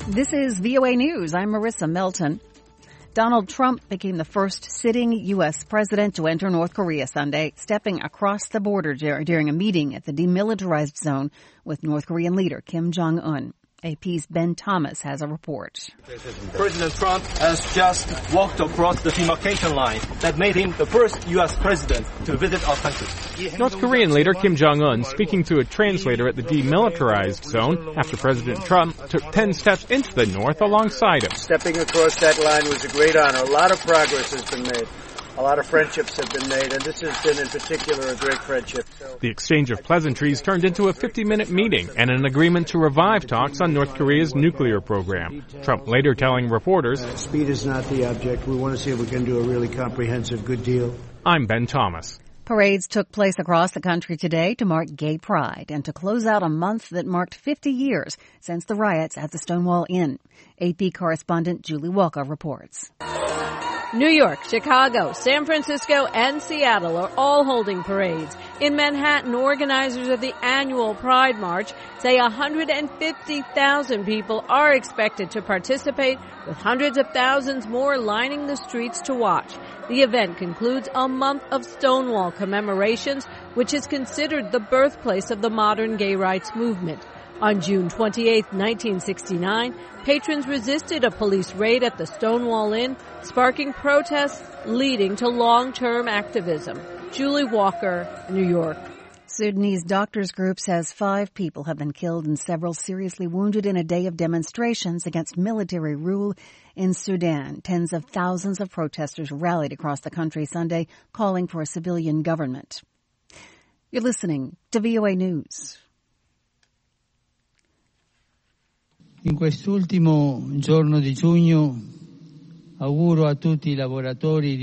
This is VOA News. I'm Marissa Melton. Donald Trump became the first sitting U.S. president to enter North Korea Sunday, stepping across the border during a meeting at the demilitarized zone with North Korean leader Kim Jong-un. AP's Ben Thomas has a report. President Trump has just walked across the demarcation line that made him the first U.S. president to visit our country. North Korean leader Kim Jong-un speaking to a translator at the demilitarized zone after President Trump took 10 steps into the north alongside him. Stepping across that line was a great honor. A lot of progress has been made. A lot of friendships have been made, and this has been in particular a great friendship. The exchange of pleasantries turned into a 50-minute meeting and an agreement to revive talks on North Korea's nuclear program. Trump later telling reporters, "Speed is not the object. We want to see if we can do a really comprehensive good deal." I'm Ben Thomas. Parades took place across the country today to mark Gay Pride and to close out a month that marked 50 years since the riots at the Stonewall Inn. AP correspondent Julie Walker reports. New York, Chicago, San Francisco, and Seattle are all holding parades. In Manhattan, organizers of the annual Pride March say 150,000 people are expected to participate, with hundreds of thousands more lining the streets to watch. The event concludes a month of Stonewall commemorations, which is considered the birthplace of the modern gay rights movement. On June 28, 1969, patrons resisted a police raid at the Stonewall Inn, sparking protests leading to long-term activism. Julie Walker, New York. Sudanese doctors group says 5 people have been killed and several seriously wounded in a day of demonstrations against military rule in Sudan. Tens of thousands of protesters rallied across the country Sunday, calling for a civilian government. You're listening to VOA News. In quest'ultimo giorno di giugno auguro a tutti i lavoratori